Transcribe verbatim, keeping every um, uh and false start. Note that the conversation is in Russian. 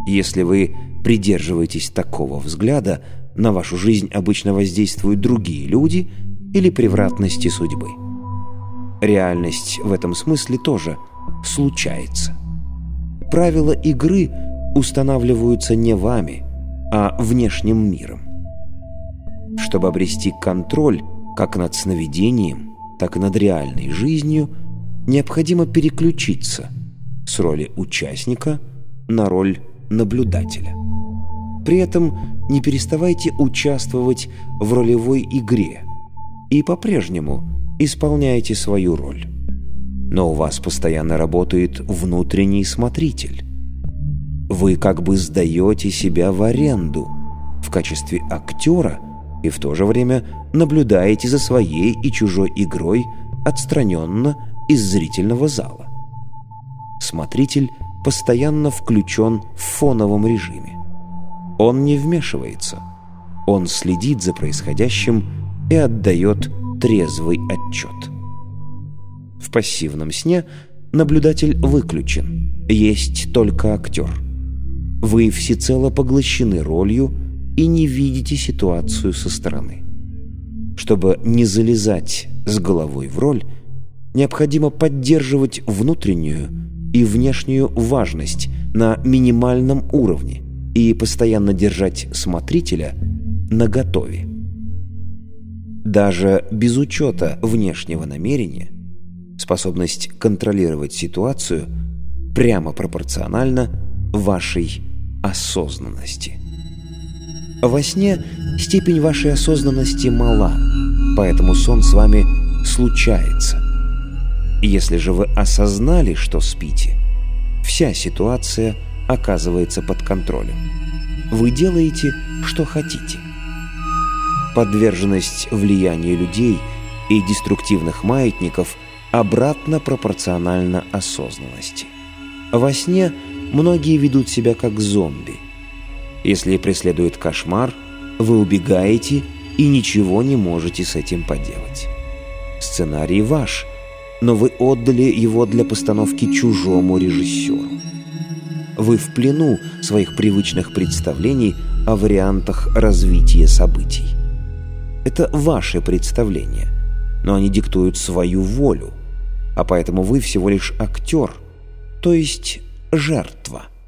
Если вы придерживаетесь такого взгляда, на вашу жизнь обычно воздействуют другие люди или превратности судьбы. Реальность в этом смысле тоже случается. Правила игры устанавливаются не вами, а внешним миром. Чтобы обрести контроль как над сновидением, так и над реальной жизнью, необходимо переключиться с роли участника на роль наблюдателя. При этом не переставайте участвовать в ролевой игре и по-прежнему исполняете свою роль. Но у вас постоянно работает внутренний смотритель. Вы как бы сдаете себя в аренду в качестве актера и в то же время наблюдаете за своей и чужой игрой отстраненно из зрительного зала. Смотритель постоянно включен в фоновом режиме. Он не вмешивается. Он следит за происходящим и отдает трезвый отчет. В пассивном сне наблюдатель выключен, есть только актер. Вы всецело поглощены ролью и не видите ситуацию со стороны. Чтобы не залезать с головой в роль, необходимо поддерживать внутреннюю и внешнюю важность на минимальном уровне и постоянно держать смотрителя наготове. Даже без учета внешнего намерения способность контролировать ситуацию прямо пропорциональна вашей осознанности. Во сне степень вашей осознанности мала, поэтому сон с вами случается. Если же вы осознали, что спите, вся ситуация оказывается под контролем. Вы делаете, что хотите. Подверженность влиянию людей и деструктивных маятников обратно пропорциональна осознанности. Во сне многие ведут себя как зомби. Если преследует кошмар, вы убегаете и ничего не можете с этим поделать. Сценарий ваш, но вы отдали его для постановки чужому режиссеру. Вы в плену своих привычных представлений о вариантах развития событий. Это ваши представления, но они диктуют свою волю, а поэтому вы всего лишь актер, то есть жертва.